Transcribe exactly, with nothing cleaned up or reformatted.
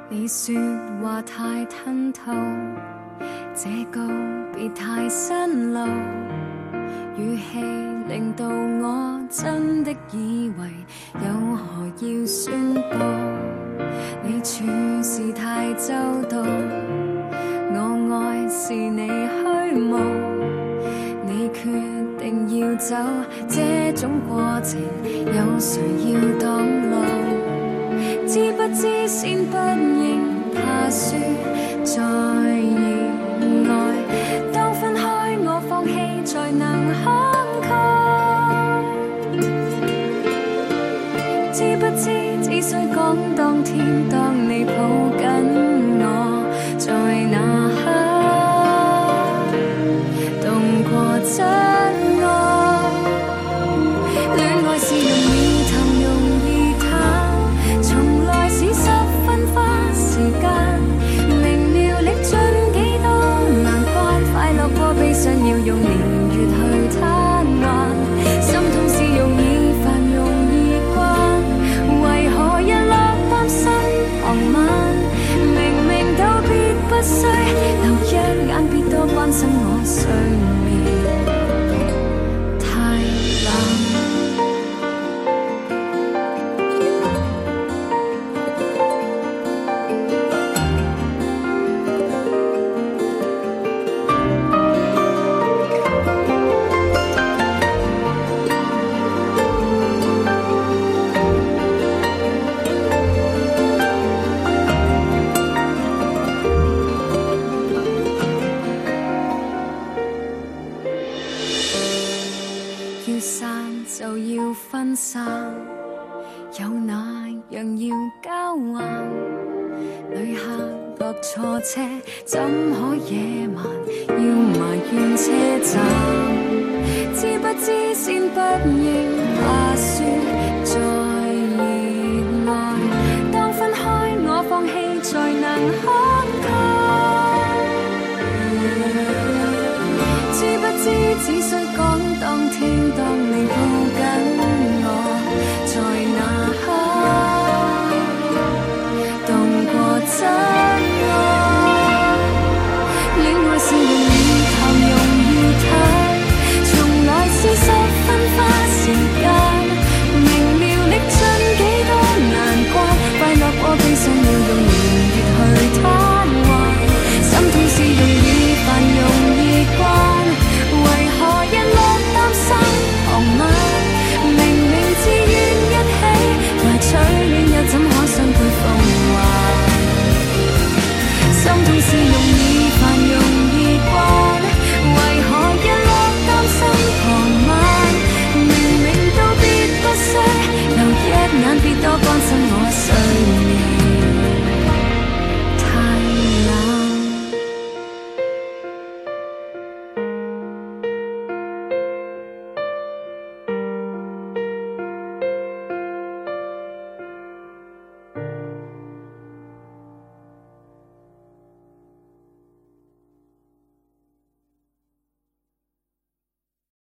你说話太吞吐，這告別太新路，語氣令到我真的以為有何要宣布。你處事太周到，我愛是你虛無，你決定要走，這種過程有誰要擋路？知不知先不應怕輸在意外，當分開我放棄才能慷慨。知不知只需講當天當你抱緊我，在那刻動過真愛。戀愛是容易談容易淡，從來是十分花時間，明了歷盡幾多難關，快樂過悲傷要用年月去攤還，心痛是容易煩容易慣，為何日落擔心傍晚，明明道別不需留一眼，別多關心我睡眠太冷。要散就要分散，有那樣要交換。旅客落錯車，怎可野蠻要埋怨車站？知不知先不應怕輸在熱愛，當分開我放棄才能開